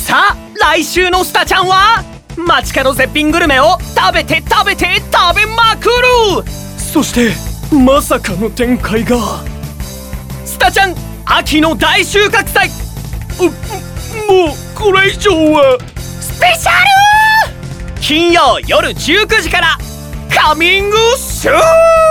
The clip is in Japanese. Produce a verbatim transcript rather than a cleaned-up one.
さあ来週のスタちゃんは街角絶品グルメを食べて食べて食べまくる。そしてまさかの展開が。スタちゃん秋の大収穫祭、もうこれ以上は。スペシャル金曜夜じゅうくじからカミングスーン。